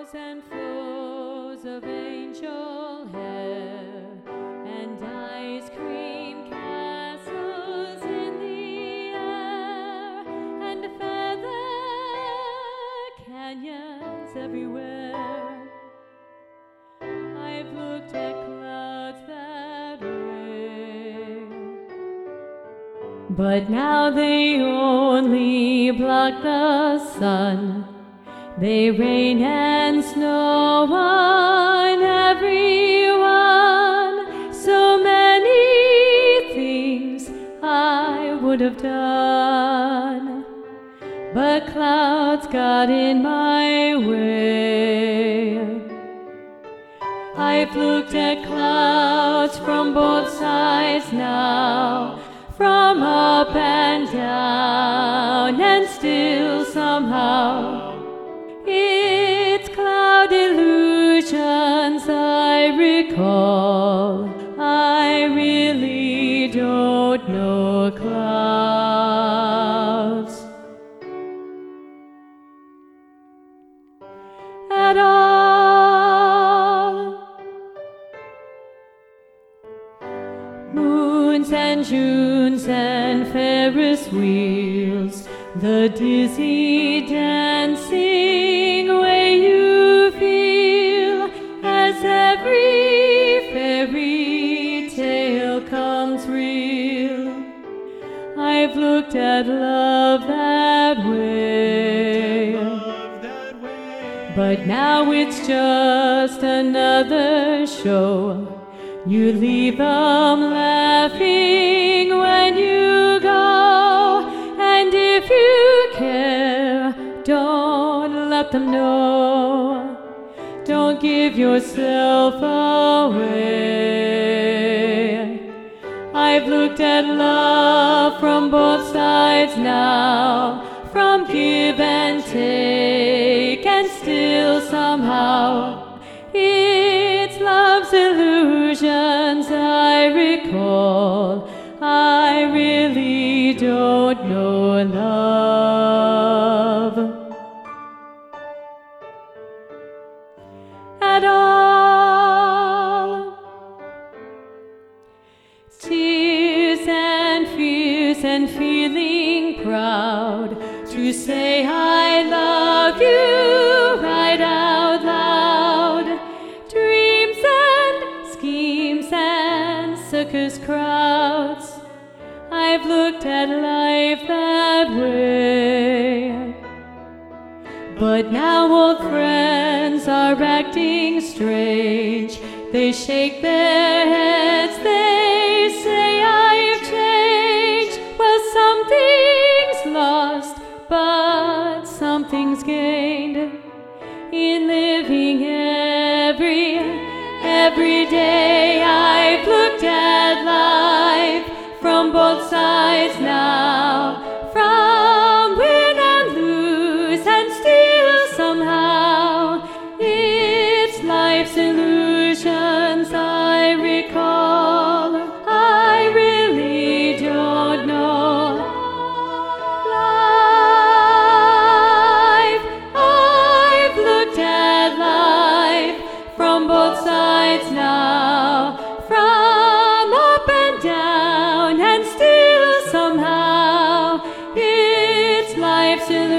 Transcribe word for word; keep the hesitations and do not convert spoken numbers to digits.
and flows of angel hair and ice cream castles in the air and feather canyons everywhere. I've looked at clouds that way, but now they only block the sun. They rain and snow on everyone. So many things I would have done, but clouds got in my way. I've looked at clouds from both sides now, from up and down, and still somehow it's cloud illusions I recall. I really don't know clouds at all. Moons and Junes and Ferris wheels, the dizzy dancing way you feel as every fairy tale comes real. I've looked at love that way, but now it's just another show. You leave them laughing when you go, and if you care, don't let them know. Don't give yourself away. I've looked at love from both sides now, from give and take, and still somehow it's love's illusions I recall. I really don't know love at all. Tears and fears and feeling proud to say I love you right out loud. Dreams and schemes and circus crowds, I've looked at life that way. But now old friends are acting strange. They shake their heads, they say I've changed. Well, something's lost, but something's gained in living every, every day. I've looked at life from both sides now, from win and lose, and still somehow it's life's illusions I recall. I really don't know life. I've looked at life from both sides now, from up and down, and still somehow it's life's illusion